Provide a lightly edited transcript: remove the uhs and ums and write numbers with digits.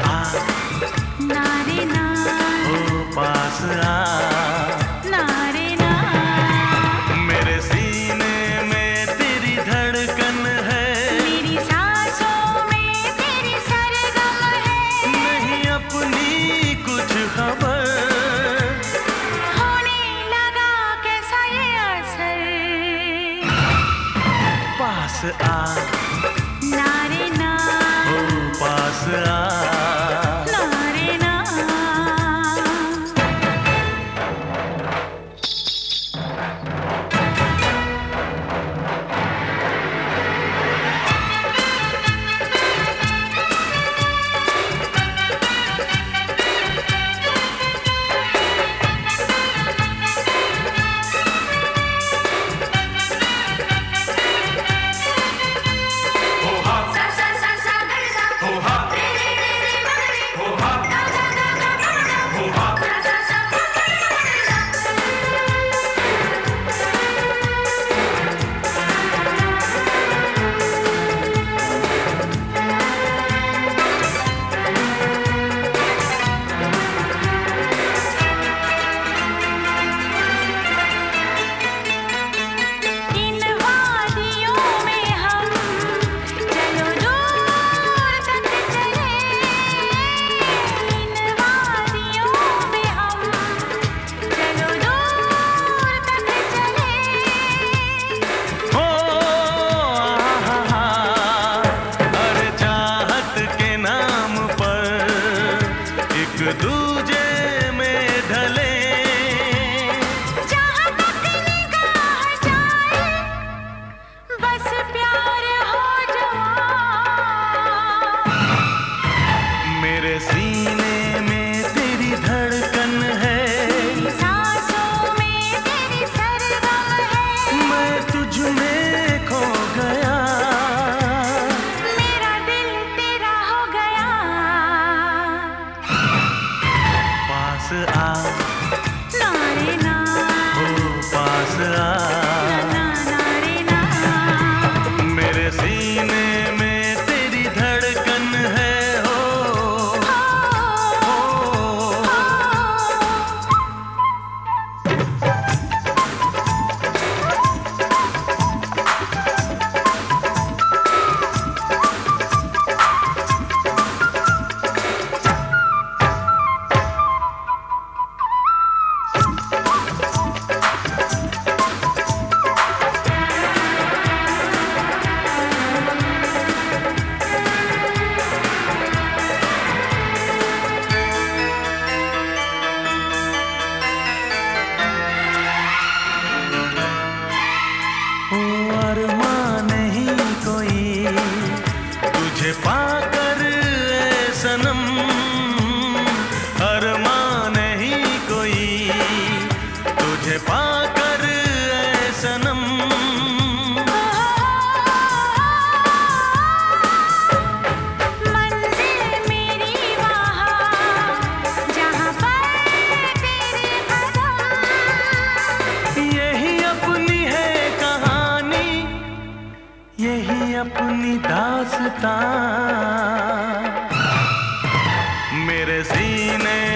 आ ना रे ना, ओ पास आ, ना रे ना। मेरे सीने में तेरी धड़कन है, मेरी सांसों में तेरी सरगम है। नहीं अपनी कुछ खबर, होने लगा कैसा ये असर। पास आ, ना रे ना, ओ पास आ। ना रे ना। दूजे में ढले, जहाँ तक निगाह जाए बस प्यार हो जाए। मेरे सीने में तेरी धड़कन है, सांसों में तेरी सरगम है। मैं तुझ में खो गया, मेरा दिल तेरा हो गया। पास आ, ना रे ना, ओ पास आ, ना ना रे ना। मेरे सीने में तेरी धड़कन है, हो, हो। अरमां नहीं कोई तुझे पाकर ए सनम, अरमां नहीं कोई तुझे पाकर ए सनम। मंजिल मेरी वहाँ जहाँ पर तेरे कदम। यही अपनी है कहानी, यही अपनी दास्तां, मेरे सीने